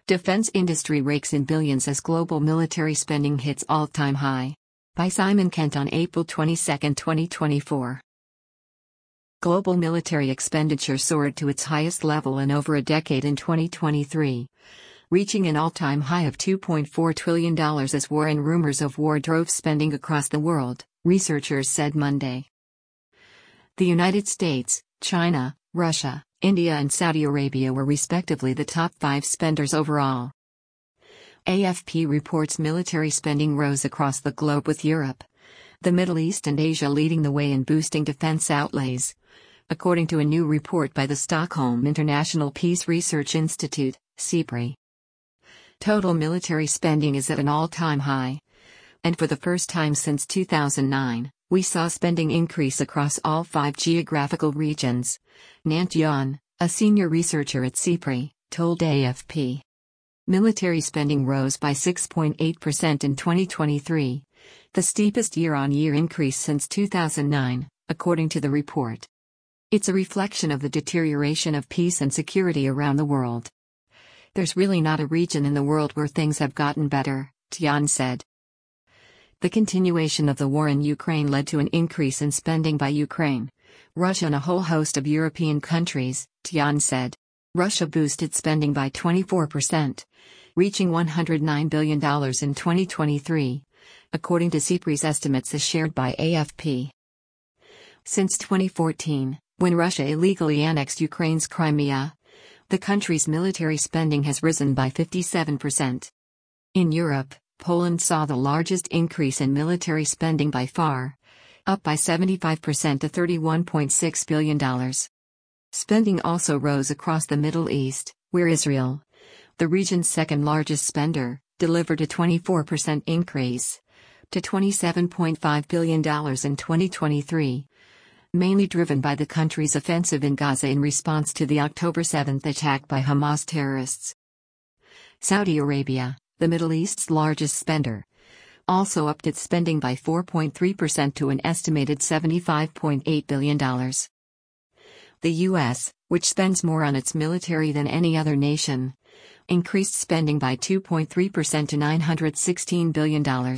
Defense industry rakes in billions as global military spending hits all-time high. By Simon Kent on April 22, 2024. Global military expenditure soared to its highest level in over a decade in 2023, reaching an all-time high of $2.4 trillion as war and rumors of war drove spending across the world, researchers said Monday. The United States, China, Russia, India and Saudi Arabia were respectively the top 5 spenders overall. AFP reports military spending rose across the globe with Europe, the Middle East and Asia leading the way in boosting defense outlays, according to a new report by the Stockholm International Peace Research Institute, SIPRI. Total military spending is at an all-time high. And for the first time since 2009, we saw spending increase across all 5 geographical regions, Nant Yan, a senior researcher at SIPRI, told AFP. Military spending rose by 6.8% in 2023, the steepest year-on-year increase since 2009, according to the report. It's a reflection of the deterioration of peace and security around the world. There's really not a region in the world where things have gotten better, Tian said. The continuation of the war in Ukraine led to an increase in spending by Ukraine, Russia and a whole host of European countries, Tian said. Russia boosted spending by 24%, reaching $109 billion in 2023, according to SIPRI's estimates as shared by AFP. Since 2014, when Russia illegally annexed Ukraine's Crimea, the country's military spending has risen by 57%. In Europe, Poland saw the largest increase in military spending by far, up by 75% to $31.6 billion. Spending also rose across the Middle East, where Israel, the region's second-largest spender, delivered a 24% increase to $27.5 billion in 2023, mainly driven by the country's offensive in Gaza in response to the October 7 attack by Hamas terrorists. Saudi Arabia, the Middle East's largest spender, also upped its spending by 4.3% to an estimated $75.8 billion. The U.S., which spends more on its military than any other nation, increased spending by 2.3% to $916 billion.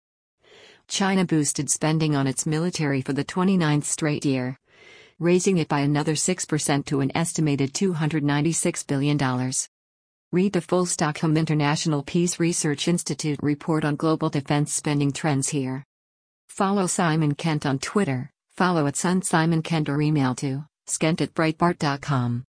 China boosted spending on its military for the 29th straight year, raising it by another 6% to an estimated $296 billion. Read the full Stockholm International Peace Research Institute report on global defense spending trends here. Follow Simon Kent on Twitter, follow @SunSimonKent or email to skent@breitbart.com.